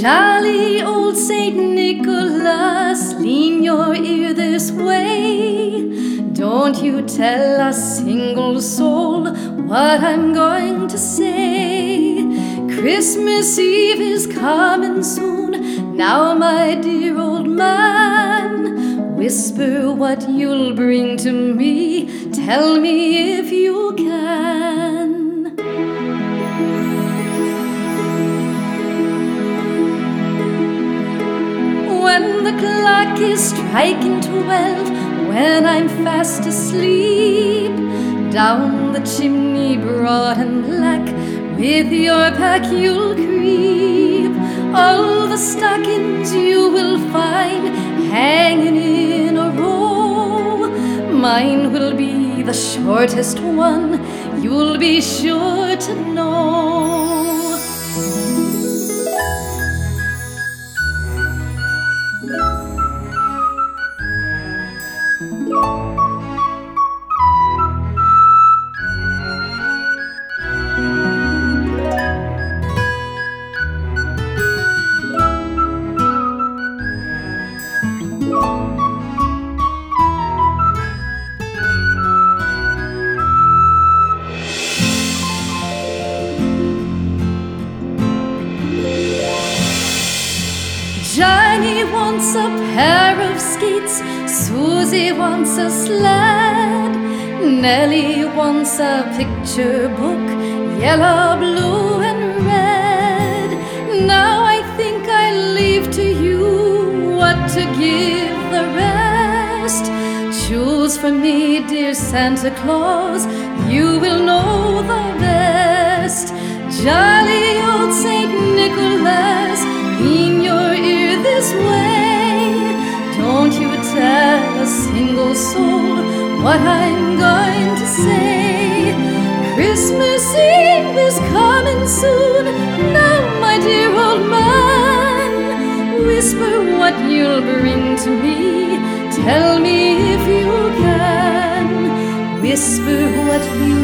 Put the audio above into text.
Jolly old Saint Nicholas, lean your ear this way. Don't you tell a single soul what I'm going to say. Christmas Eve is coming soon. Now, my dear old man, whisper what you'll bring to me. Tell me if you can. When the clock is striking 12, when I'm fast asleep, down the chimney broad and black, with your pack you'll creep. All the stockings you will find hanging in a row. Mine will be the shortest one, you'll be sure to know. Johnny wants a pair of skates, Susie wants a sled, Nellie wants a picture book, yellow, blue, and red. Now I think I'll leave to you what to give the rest. Choose for me, dear Santa Claus, you will know the best. Jolly old Saint Nicholas, lean your ear this way. Don't you tell a single soul what I'm going to say. Christmas Eve is coming soon. Now, my dear old man, whisper what you'll bring to me. Tell me if you can. Whisper what you